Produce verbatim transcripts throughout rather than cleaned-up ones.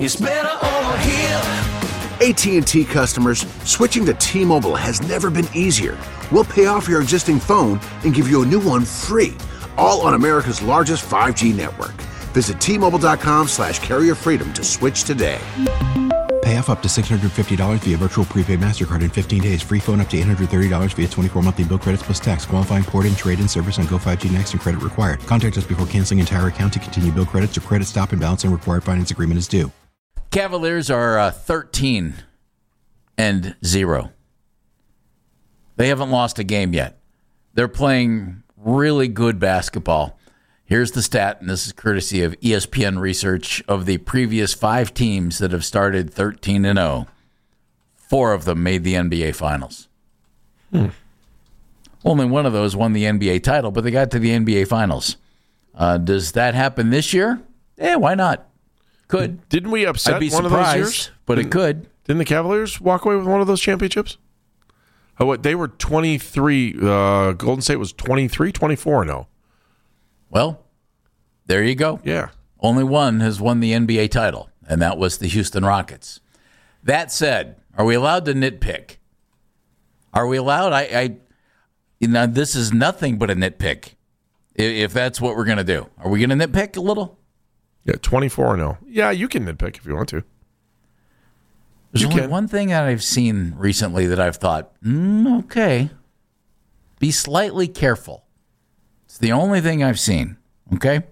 It's better over here. A T and T customers, switching to T-Mobile has never been easier. We'll pay off your existing phone and give you a new one free, all on America's largest five G network. Visit T-Mobile.com slash carrier freedom to switch today. Pay off up to six hundred fifty dollars via virtual prepaid MasterCard in fifteen days. Free phone up to eight hundred thirty dollars via twenty-four monthly bill credits plus tax. Qualifying port and trade-in service on Go five G Next and credit required. Contact us before canceling entire account to continue bill credits or credit stop and balance and required finance agreement is due. Cavaliers are uh, thirteen and zero. They haven't lost a game yet. They're playing really good basketball. Here's the stat, and this is courtesy of E S P N research. Of the previous five teams that have started thirteen and oh, four of them made the N B A Finals. Hmm. Only one of those won the N B A title, but they got to the N B A Finals. Uh, does that happen this year? Yeah, why not? Could. Didn't we upset I'd be one surprised, of those years? But didn't, it could. Didn't the Cavaliers walk away with one of those championships? Oh, what, they were twenty-three. Uh, Golden State was twenty-three, twenty-four and oh. Well, there you go. Yeah. Only one has won the N B A title, and that was the Houston Rockets. That said, are we allowed to nitpick? Are we allowed? I, I you know, this is nothing but a nitpick, if that's what we're going to do. Are we going to nitpick a little? Yeah, twenty-four and oh. Yeah, you can nitpick if you want to. There's you only can. one thing that I've seen recently that I've thought, mm, okay, be slightly careful. It's the only thing I've seen, okay?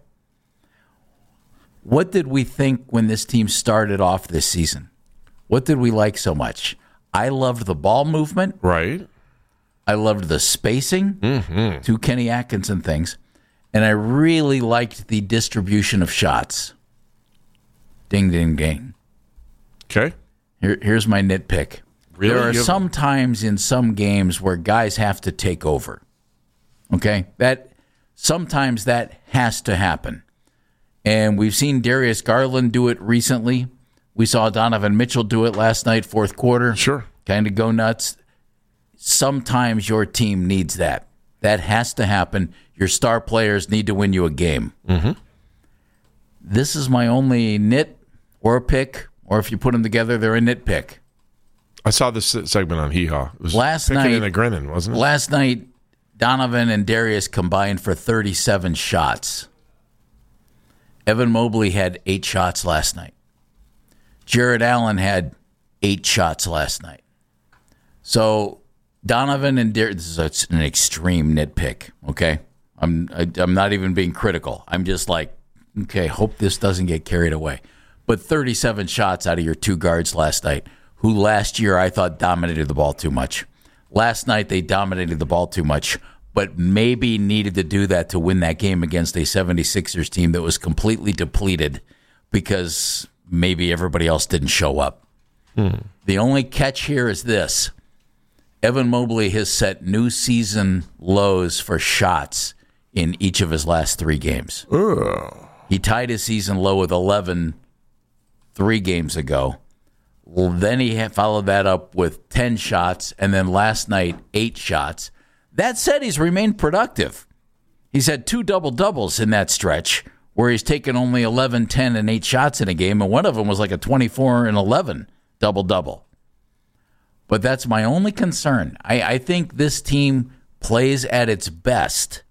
What did we think when this team started off this season? What did we like so much? I loved the ball movement. Right. I loved the spacing, mm-hmm. two Kenny Atkinson things. And I really liked the distribution of shots. Ding, ding, ding. Okay. Here, here's my nitpick. Really? There are have... some times in some games where guys have to take over. Okay? That sometimes that has to happen. And we've seen Darius Garland do it recently. We saw Donovan Mitchell do it last night, fourth quarter. Sure. Kind of go nuts. Sometimes your team needs that. That has to happen. Your star players need to win you a game. Mm-hmm. This is my only nit or a pick, or if you put them together, they're a nitpick. I saw this segment on Hee Haw. It was last picking night, and a grinning, wasn't it? Last night, Donovan and Darius combined for thirty-seven shots. Evan Mobley had eight shots last night. Jared Allen had eight shots last night. So Donovan and Darius, this is an extreme nitpick, okay? I'm I, I'm not even being critical. I'm just like, okay, hope this doesn't get carried away. But thirty-seven shots out of your two guards last night, who last year I thought dominated the ball too much. Last night they dominated the ball too much, but maybe needed to do that to win that game against a seventy-sixers team that was completely depleted because maybe everybody else didn't show up. Hmm. The only catch here is this. Evan Mobley has set new season lows for shots in each of his last three games. Ugh. He tied his season low with eleven three games ago. Well, then he had followed that up with ten shots, and then last night, eight shots. That said, he's remained productive. He's had two double-doubles in that stretch where he's taken only eleven, ten, and eight shots in a game, and one of them was like a twenty-four and eleven double-double. But that's my only concern. I, I think this team plays at its best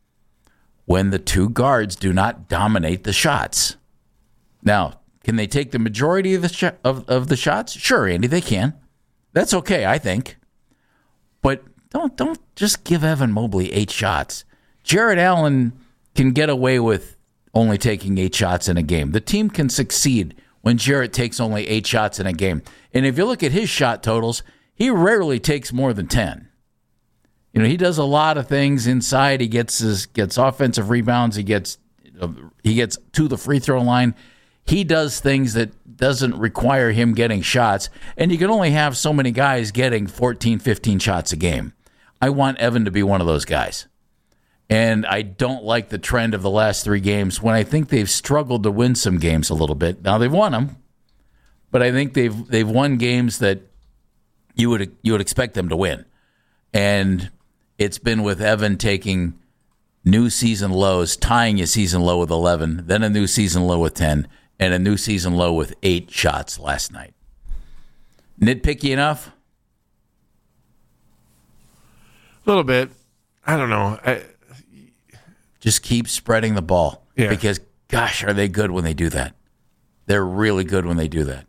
when the two guards do not dominate the shots. Now, can they take the majority of the sh- of, of the shots? Sure, Andy, they can. That's okay, I think. But don't don't just give Evan Mobley eight shots. Jared Allen can get away with only taking eight shots in a game. The team can succeed when Jarrett takes only eight shots in a game. And if you look at his shot totals, he rarely takes more than ten. You know, he does a lot of things inside. He gets his gets offensive rebounds. He gets he gets to the free throw line. He does things that doesn't require him getting shots, and you can only have so many guys getting fourteen, fifteen shots a game. I want Evan to be one of those guys. And I don't like the trend of the last three games when I think they've struggled to win some games a little bit. Now, they've won them, but I think they've they've won games that you would you would expect them to win. And it's been with Evan taking new season lows, tying a season low with eleven, then a new season low with ten, and a new season low with eight shots last night. Nitpicky enough? A little bit. I don't know. I, Just keep spreading the ball. Yeah. Because, gosh, are they good when they do that? They're really good when they do that.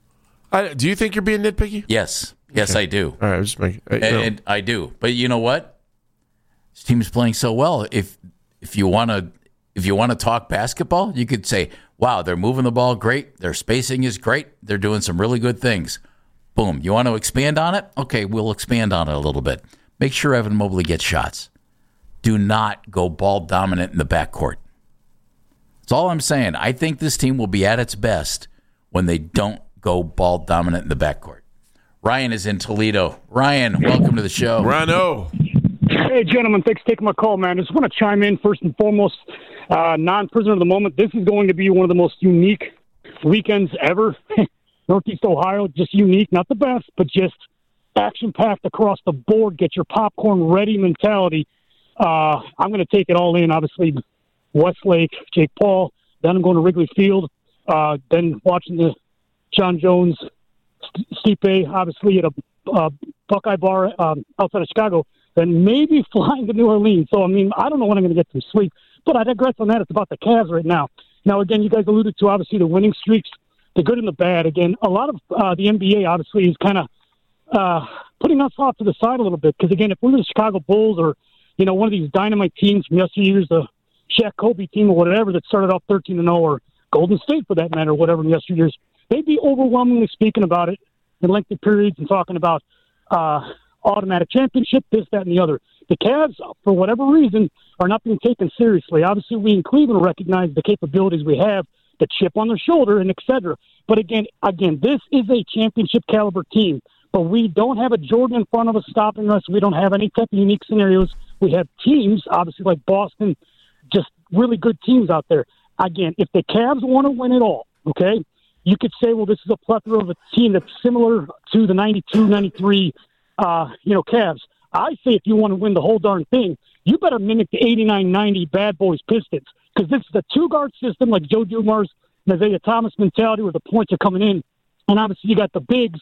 I, do you think you're being nitpicky? Yes. Yes, Okay. I do. All right, I'm just making. I, And, no. and I do. But you know what? This team is playing so well. If if you want to if you want to talk basketball, you could say, "Wow, they're moving the ball great. Their spacing is great. They're doing some really good things." Boom. You want to expand on it? Okay, we'll expand on it a little bit. Make sure Evan Mobley gets shots. Do not go ball dominant in the backcourt. That's all I'm saying. I think this team will be at its best when they don't go ball dominant in the backcourt. Ryan is in Toledo. Ryan, welcome to the show. Rhino. Hey, gentlemen, thanks for taking my call, man. I just want to chime in first and foremost. Uh, non-prisoner of the moment, this is going to be one of the most unique weekends ever. Northeast Ohio, just unique, not the best, but just action-packed across the board. Get your popcorn ready mentality. Uh, I'm going to take it all in, obviously. Westlake, Jake Paul, then I'm going to Wrigley Field, uh, then watching the John Jones, Stipe, obviously at a uh, Buckeye bar um, outside of Chicago, then maybe flying to New Orleans. So, I mean, I don't know when I'm going to get some sleep, but I digress on that. It's about the Cavs right now. Now, again, you guys alluded to, obviously, the winning streaks, the good and the bad. Again, a lot of uh, the N B A, obviously, is kind of uh, putting us off to the side a little bit because, again, if we were the Chicago Bulls or, you know, one of these dynamite teams from yesteryears, the Shaq Kobe team or whatever that started off thirteen and oh, or Golden State for that matter, whatever in yesteryears, they'd be overwhelmingly speaking about it in lengthy periods and talking about uh, automatic championship, this, that, and the other. The Cavs, for whatever reason, are not being taken seriously. Obviously, we in Cleveland recognize the capabilities we have, the chip on their shoulder, and et cetera. But again, again, this is a championship caliber team. But we don't have a Jordan in front of us stopping us. We don't have any type of unique scenarios. We have teams, obviously, like Boston, just really good teams out there. Again, if the Cavs want to win it all, okay, you could say, well, this is a plethora of a team that's similar to the ninety-two, ninety-three, uh, you know, Cavs. I say if you want to win the whole darn thing, you better mimic the eighty-nine ninety Bad Boys Pistons because this is a two-guard system like Joe Dumars, Isaiah Thomas mentality where the points are coming in. And obviously you got the bigs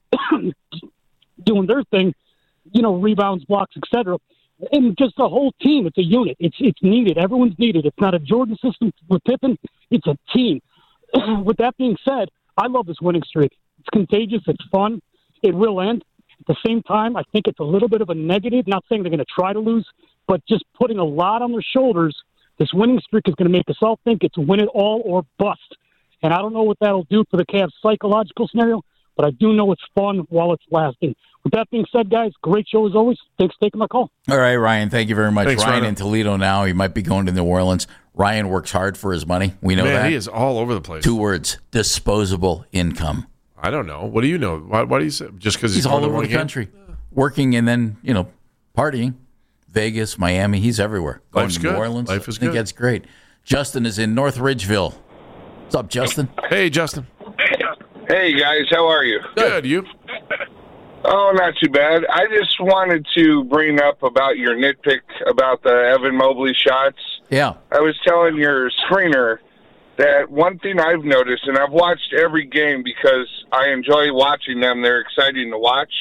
doing their thing, you know, rebounds, blocks, et cetera. And just the whole team, it's a unit. It's it's needed. Everyone's needed. It's not a Jordan system with Pippen. It's a team. With that being said, I love this winning streak. It's contagious. It's fun. It will end. At the same time, I think it's a little bit of a negative. Not saying they're going to try to lose, but just putting a lot on their shoulders. This winning streak is going to make us all think it's win it all or bust. And I don't know what that'll do for the Cavs' psychological scenario, but I do know it's fun while it's lasting. With that being said, guys, great show as always. Thanks for taking my call. All right, Ryan, thank you very much. Thanks, Ryan Ryan. in Toledo now. He might be going to New Orleans. Ryan works hard for his money. We know Man, that. he is all over the place. Two words, disposable income. I don't know. What do you know? Why, why do you say? Just because He's, he's, all going to over one the game? country, working and then, you know, partying. Vegas, Miami, he's everywhere. Going Life's to good. New Orleans. Life is I think good. that's great. Justin is in North Ridgeville. What's up, Justin? Hey, Justin. Hey guys, how are you? Good. You? Oh, not too bad. I just wanted to bring up about your nitpick about the Evan Mobley shots. Yeah. I was telling your screener that one thing I've noticed, and I've watched every game because I enjoy watching them. They're exciting to watch.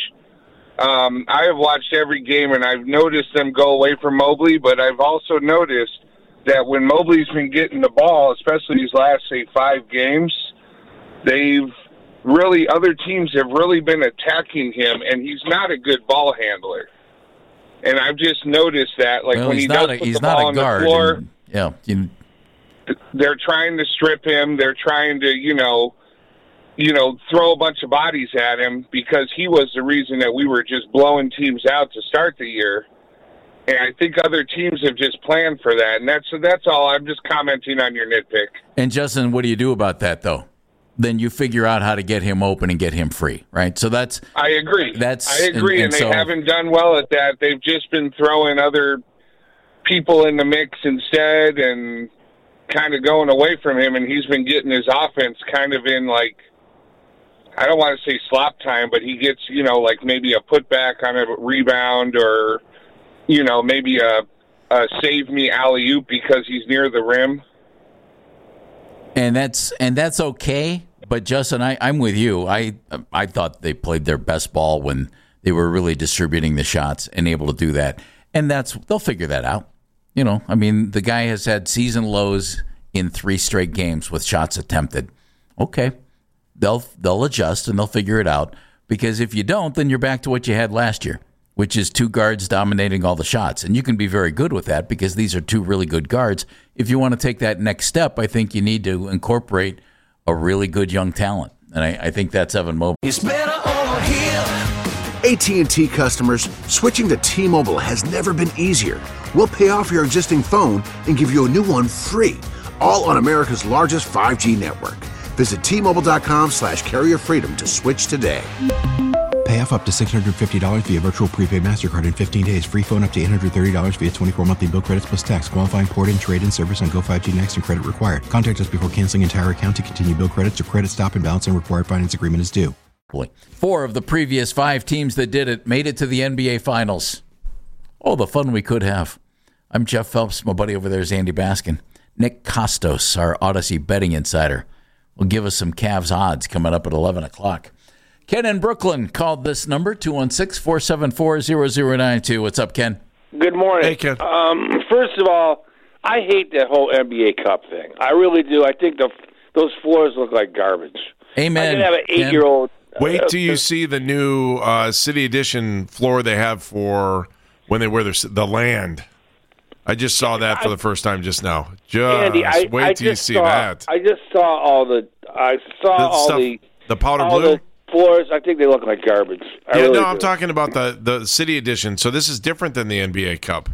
Um, I have watched every game, and I've noticed them go away from Mobley, but I've also noticed that when Mobley's been getting the ball, especially these last, say, five games, they've really, other teams have really been attacking him, and he's not a good ball handler. And I've just noticed that, like Well, when he's he not does a, put he's the not ball a on guard. the floor, and, yeah. You, they're trying to strip him. They're trying to, you know, you know, throw a bunch of bodies at him because he was the reason that we were just blowing teams out to start the year. And I think other teams have just planned for that. And that's that's all. I'm just commenting on your nitpick. and Justin, what do you do about that, though? Then you figure out how to get him open and get him free, right? So that's I agree. That's- I agree, and- and, and they so- haven't done well at that. They've just been throwing other people in the mix instead and kind of going away from him, and he's been getting his offense kind of in, like, I don't want to say slop time, but he gets, you know, like maybe a putback on a rebound or, you know, maybe a, a save me alley-oop because he's near the rim. And that's and that's okay. But Justin, I, I'm with you. I I thought they played their best ball when they were really distributing the shots and able to do that. And that's they'll figure that out. You know, I mean, the guy has had season lows in three straight games with shots attempted. Okay, they'll they'll adjust and they'll figure it out. Because if you don't, then you're back to what you had last year, which is two guards dominating all the shots. And you can be very good with that because these are two really good guards. If you want to take that next step, I think you need to incorporate a really good young talent. And I, I think that's Evan Mobley. It's better over here. A T and T customers, switching to T-Mobile has never been easier. We'll pay off your existing phone and give you a new one free, all on America's largest five G network. Visit T-Mobile.com slash carrier freedom to switch today. Pay off up to six hundred fifty dollars via virtual prepaid MasterCard in fifteen days. Free phone up to eight hundred thirty dollars via twenty-four monthly bill credits plus tax. Qualifying port in, trade in, service on Go five G Next and credit required. Contact us before canceling entire account to continue bill credits or credit stop and balance and required finance agreement is due. Four of the previous five teams that did it made it to the N B A Finals. Oh, the fun we could have. I'm Jeff Phelps. My buddy over there is Andy Baskin. Nick Costos, our Odyssey betting insider, will give us some Cavs odds coming up at eleven o'clock. Ken in Brooklyn called this number, two one six, four seven four, zero zero nine two. What's up, Ken? Good morning. Hey, Ken. Um, first of all, I hate that whole N B A Cup thing. I really do. I think the those floors look like garbage. Amen. I can have an eight-year-old. Wait uh, till you see the new uh, City Edition floor they have for when they wear their, the land. I just saw that for the first time just now. Just Andy, I, wait I till you just see saw, that. I just saw all the. I saw The all stuff- the the powder all blue? the floors. I think they look like garbage. I Yeah, really no, I'm do. talking about the, the City Edition. So this is different than the N B A Cup.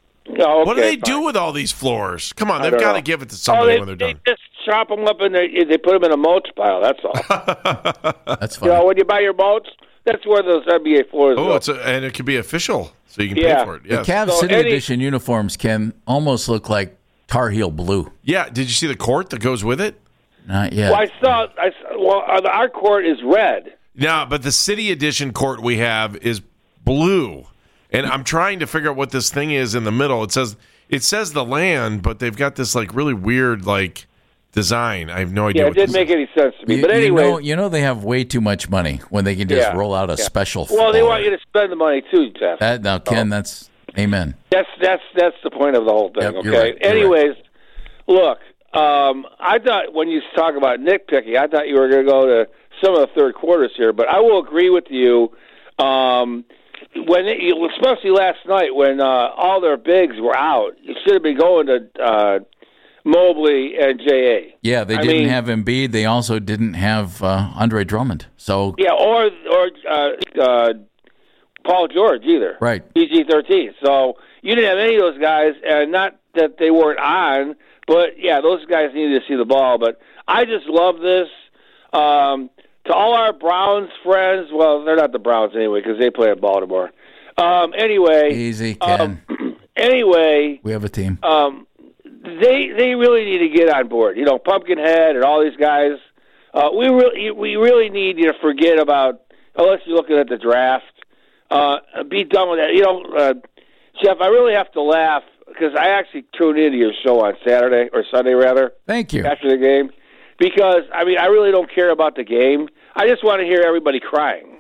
No, What do okay, they do fine. with all these floors? Come on, I they've don't got to know. give it to Oh, somebody they, when they're they done. just chop them up and they they put them in a mulch pile. That's all. That's You know, fine. when you buy your mulch, that's where those N B A floors Oh, go. it's a, and it can be official, so you can Yeah. pay for it. The Yes. Cavs So City any- Edition uniforms can almost look like Tar Heel blue. Yeah. Did you see the court that goes with it? Not yet. Well, I saw. I saw, well, uh, our court is red. No, but the City Edition court we have is blue, and I'm trying to figure out what this thing is in the middle. It says it says the land, but they've got this like really weird like design. I have no idea. Yeah, it what didn't this make is. any sense to me. You, but you anyway, know, you know they have way too much money when they can just Yeah, roll out a yeah. special well, they floor. want you to spend the money too, Jeff. That, now, Ken, that's amen. That's that's that's the point of the whole thing. Yep, okay. you're right, you're Anyways, look, um, I thought when you talk about nitpicking, I thought you were going to go to some of the third quarters here, but I will agree with you. Um, when it, especially last night when uh, all their bigs were out, you should have been going to uh, Mobley and J A. Yeah, they I didn't mean- have Embiid. They also didn't have uh, Andre Drummond. So Yeah, or or uh, uh, Paul George either. Right. P G thirteen. So you didn't have any of those guys, and not that they weren't on, but yeah, those guys needed to see the ball. But I just love this. Um, to all our Browns friends, well, they're not the Browns anyway because they play at Baltimore. Um, anyway, easy, Ken. um, anyway, we have a team. um, they they really need to get on board. You know, Pumpkinhead and all these guys. Uh, we really we really need you to forget about unless you're looking at the draft. Uh, be done with that. You know, uh, Jeff, I really have to laugh because I actually tuned into your show on Saturday or Sunday rather Thank you. after the game because I mean I really don't care about the game. I just want to hear everybody crying.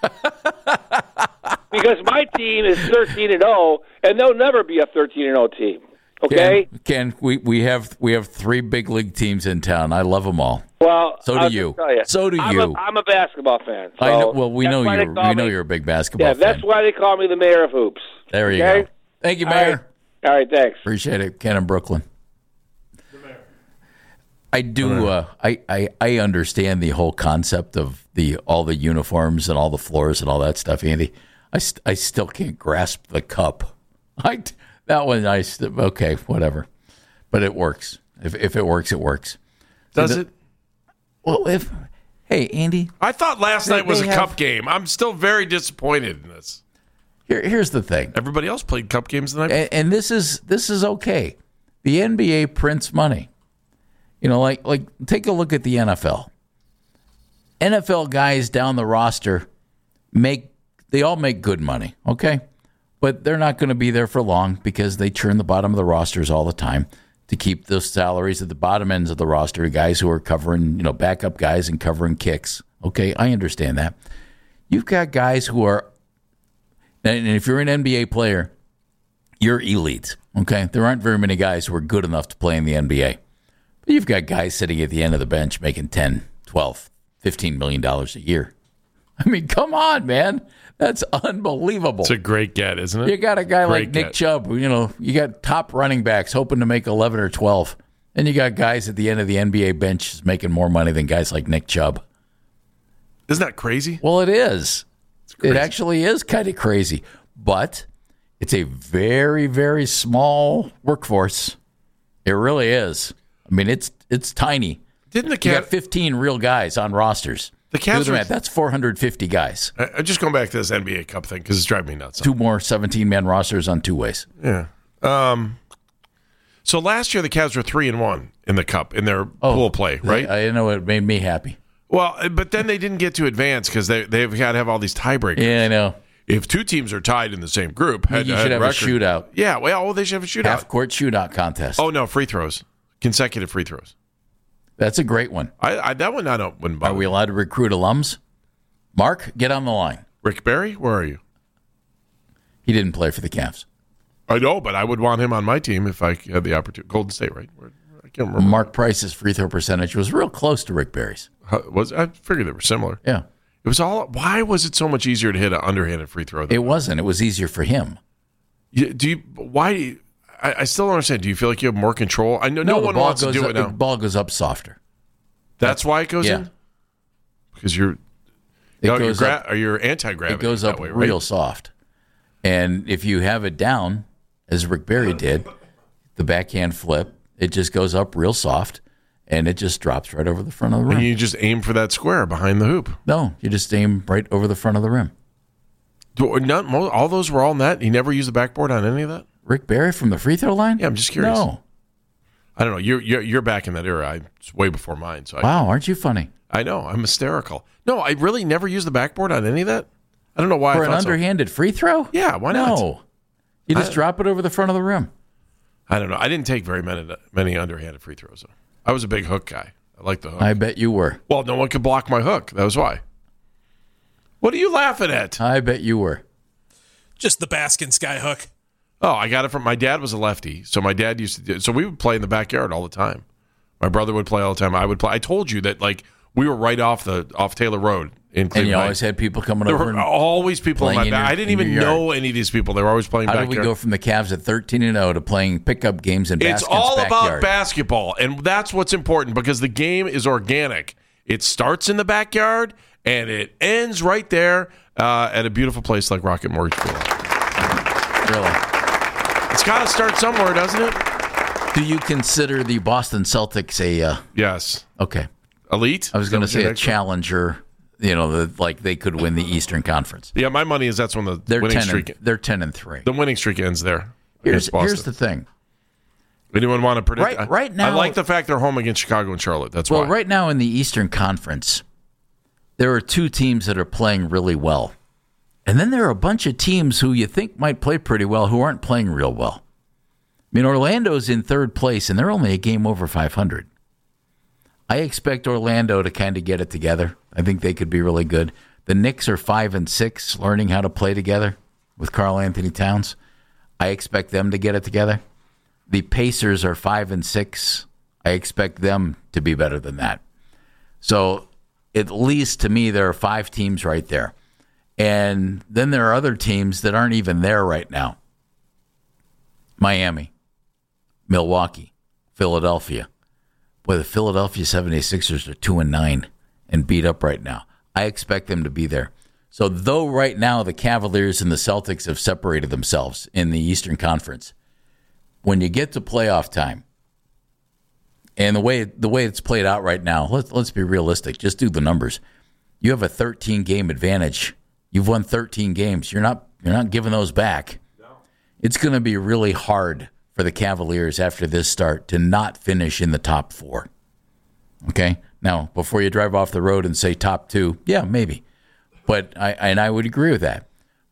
Because my team is thirteen and oh, and they'll never be a thirteen and oh team. Okay? Ken, Ken, we, we have we have three big league teams in town. I love them all. Well, So do I'll you. just tell So do I'm you. A, I'm a basketball fan. So I know. Well, we that's know why you're they call we know me- you're a big basketball Yeah, fan. that's why they call me the mayor of hoops. There you okay? go. Thank you, All Mayor. right. All right, thanks. Appreciate it, Ken in Brooklyn. I do. Uh, I, I I understand the whole concept of the all the uniforms and all the floors and all that stuff, Andy. I, st- I still can't grasp the cup. I that one. I st- okay, whatever. But it works. If if it works, it works. Does The- it? Well, if hey, Andy, I thought last They- night was they a have- cup game. I'm still very disappointed in this. here here's the thing. Everybody else played cup games the night. and, and this is this is okay. The N B A prints money. You know, like like take a look at the N F L. N F L guys down the roster make they all make good money, okay? But they're not going to be there for long because they churn the bottom of the rosters all the time. to keep those salaries at the bottom ends of the roster, guys who are covering, you know, backup guys and covering kicks. Okay, I understand that. You've got guys who are, and if you're an N B A player, you're elite. Okay, there aren't very many guys who are good enough to play in the N B A. But you've got guys sitting at the end of the bench making ten, twelve, fifteen million dollars a year. I mean, come on, man. That's unbelievable. It's a great get, isn't it? You got a guy Great like Nick get. Chubb, who, you know, you got top running backs hoping to make eleven or twelve. And you got guys at the end of the N B A bench making more money than guys like Nick Chubb. Isn't that crazy? Well, it is. crazy. It actually is kind of crazy. But it's a very, very small workforce. It really is. I mean, it's it's tiny. Didn't the You got Cavs? fifteen real guys on rosters. The Cavs Do the were- math. That's four hundred fifty guys. I, I'm just going back to this N B A Cup thing because it's driving me nuts. Two more seventeen-man rosters on two ways. Yeah. Um. So last year the Cavs were three and one in the Cup in their pool play, right? I, I know it made me happy. Well, but then they didn't get to advance because they they've got to have all these tiebreakers. Yeah, I know. If two teams are tied in the same group, head, You head should have record, a shootout. Yeah, well, oh, they should have a shootout. Half-court shootout contest. Oh no, free throws, consecutive free throws. That's a great one. I, I that one I don't wouldn't bother. Are we allowed to recruit alums? Mark, get on the line. Rick Barry, where are you? He didn't play for the Cavs. I know, but I would want him on my team if I had the opportunity. Golden State, right? Where- I can't remember. Mark Price's free throw percentage was real close to Rick Barry's. How- was I figured they were similar. Yeah. It was all. Why was it so much easier to hit an underhanded free throw? Than It wasn't. It was easier for him. You, do you? Why? Do you, I, I still don't understand. Do you feel like you have more control? I know no, the one ball wants to goes do up, it now. The ball goes up softer. That's why it goes Yeah. in. Because you're. It no, goes you're, up. gra- or you're anti-gravity. It goes that up way, right? real soft. And if you have it down, as Rick Barry did, the backhand flip, it just goes up real soft, and it just drops right over the front of the rim. And you just aim for that square behind the hoop. No, you just aim right over the front of the rim. Do, not, mo- all those were all net. He never used the backboard on any of that. Rick Barry from the free throw line? Yeah, I'm just curious. No. I don't know. You're you're, you're back in that era. I, it's way before mine. So I, Wow, aren't you funny? I know. I'm hysterical. No, I really never used the backboard on any of that. I don't know why. For I an thought so. underhanded free throw? Yeah, why not? No. You just I- drop it over the front of the rim. I don't know. I didn't take very many many underhanded free throws. Though. I was a big hook guy. I like the hook. I bet you were. Well, no one could block my hook. That was why. What are you laughing at? I bet you were. Just the Baskin skyhook. Oh, I got it from my dad was a lefty, so my dad used to do. So we would play in the backyard all the time. My brother would play all the time. I would play. I told you that like we were right off the off Taylor Road in Cleveland. And you Heights. always had people coming There over. were And, always people in playing my in back. your- I didn't in even your yard. know any of these people. They were always playing how backyard. did we go from the Cavs at thirteen and oh to playing pickup games in It's Baskin's all about backyard? basketball, and that's what's important because the game is organic. It starts in the backyard, and it ends right there uh, at a beautiful place like Rocket Mortgage Pool. Really? It's got to start somewhere, doesn't it? Do you consider the Boston Celtics a uh, Yes. okay? Elite? I was going to Is that what say your a next one? challenger. You know, the, like they could win the Eastern Conference. Yeah, my money is that's when the They're winning ten. streak And, they're ten and three. the winning streak ends there. Here's against Boston. here's the thing. Anyone want to predict? Right- I- right now- I like the fact they're home against Chicago and Charlotte. That's Well, why. right now in the Eastern Conference, there are two teams that are playing really well. And then there are a bunch of teams who you think might play pretty well who aren't playing real well. I mean, Orlando's in third place, and they're only a game over five hundred. I expect Orlando to kind of get it together. I think they could be really good. The Knicks are five and six, learning how to play together with Karl Anthony Towns. I expect them to get it together. The Pacers are five and six. I expect them to be better than that. So at least to me, there are five teams right there. And then there are other teams that aren't even there right now. Miami, Milwaukee, Philadelphia. Boy, the Philadelphia seventy-sixers are two and nine and beat up right now. I expect them to be there. So though right now the Cavaliers and the Celtics have separated themselves in the Eastern Conference, when you get to playoff time, and the way the way it's played out right now, let's let's be realistic. Just do the numbers. You have a thirteen game advantage. You've won thirteen games. You're not you're not giving those back. No. It's going to be really hard for the Cavaliers after this start to not finish in the top four. Okay? Now, before you drive off the road and say top two, yeah, maybe. But I and I would agree with that.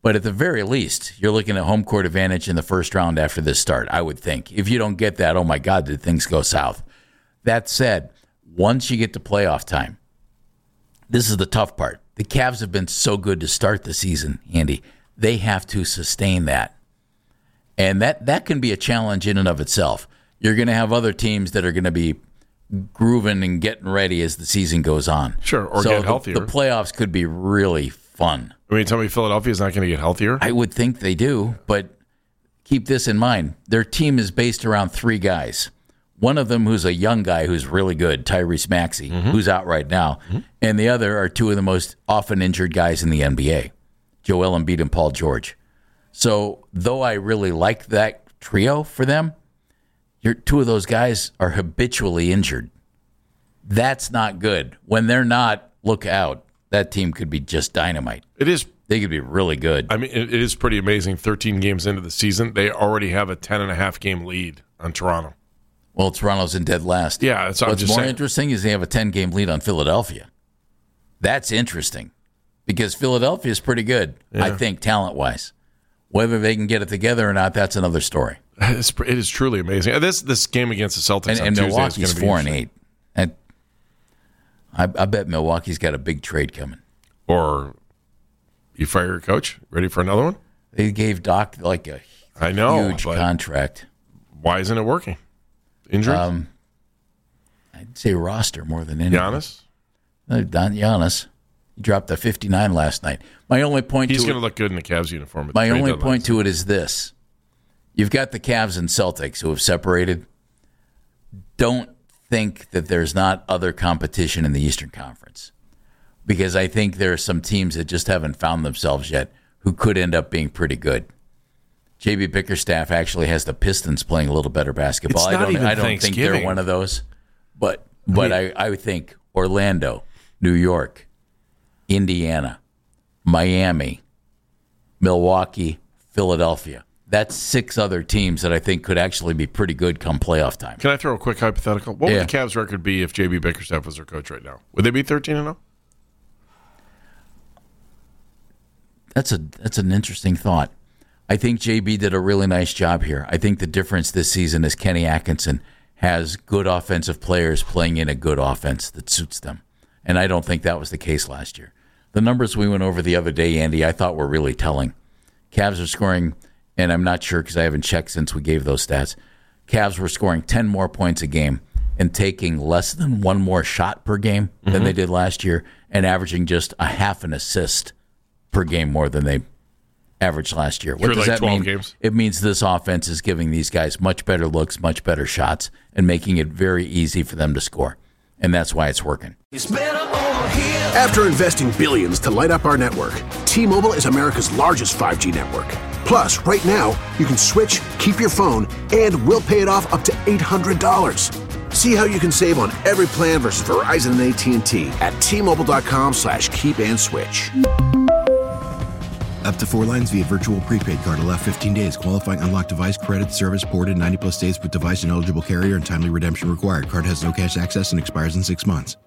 But at the very least, you're looking at home court advantage in the first round after this start, I would think. If you don't get that, oh my God, did things go south? That said, once you get to playoff time, this is the tough part. The Cavs have been so good to start the season, Andy. They have to sustain that. And that, that can be a challenge in and of itself. You're going to have other teams that are going to be grooving and getting ready as the season goes on. Sure, or so get the, healthier. The playoffs could be really fun. I mean, tell me Philadelphia's not going to get healthier? I would think they do, but keep this in mind. Their team is based around three guys. One of them who's a young guy who's really good, Tyrese Maxey, mm-hmm. who's out right now. Mm-hmm. And the other are two of the most often injured guys in the N B A, Joel Embiid and Paul George. So though I really like that trio for them, you're, two of those guys are habitually injured. That's not good. When they're not, look out. That team could be just dynamite. It is. They could be really good. I mean, it is pretty amazing. thirteen games into the season, they already have a ten and a half game lead on Toronto. Well, Toronto's in dead last. Yeah, that's what What's I'm just more saying. interesting is they have a ten-game lead on Philadelphia. That's interesting because Philadelphia is pretty good, yeah. I think, talent-wise. Whether they can get it together or not, that's another story. It's, it is truly amazing. This this game against the Celtics and, on and Tuesday Milwaukee's is going to be four and eight. And I, I bet Milwaukee's got a big trade coming. Or you fire your coach? Ready for another one? They gave Doc like a I know, huge but contract. Why isn't it working? Injuries? Um, I'd say roster more than anything. Giannis? No, Don Giannis. He dropped a fifty-nine last night. My only point He's to going to it, look good in the Cavs uniform. At my the trade only deadline. point to it is this. You've got the Cavs and Celtics who have separated. Don't think that there's not other competition in the Eastern Conference. Because I think there are some teams that just haven't found themselves yet who could end up being pretty good. J B Bickerstaff actually has the Pistons playing a little better basketball. It's I not don't, even I don't think Thanksgiving. they're one of those. But but I, I would think Orlando, New York, Indiana, Miami, Milwaukee, Philadelphia. That's six other teams that I think could actually be pretty good come playoff time. Can I throw a quick hypothetical? What Yeah. would the Cavs record be if J B Bickerstaff was their coach right now? Would they be thirteen and oh? That's a that's an interesting thought. I think J B did a really nice job here. I think the difference this season is Kenny Atkinson has good offensive players playing in a good offense that suits them. And I don't think that was the case last year. The numbers we went over the other day, Andy, I thought were really telling. Cavs are scoring, and I'm not sure because I haven't checked since we gave those stats, Cavs were scoring ten more points a game and taking less than one more shot per game mm-hmm. than they did last year and averaging just a half an assist per game more than they averaged last year. What For does like that mean? games. It means this offense is giving these guys much better looks, much better shots, and making it very easy for them to score. And that's why it's working. It's better over here. After investing billions to light up our network, T-Mobile is America's largest five G network. Plus, right now, you can switch, keep your phone, and we'll pay it off up to eight hundred dollars. See how you can save on every plan versus Verizon and A T and T at T-Mobile.com slash keep and switch. Up to four lines via virtual prepaid card. Allow fifteen days. Qualifying unlocked device credit service ported ninety plus days with device and eligible carrier and timely redemption required. Card has no cash access and expires in six months.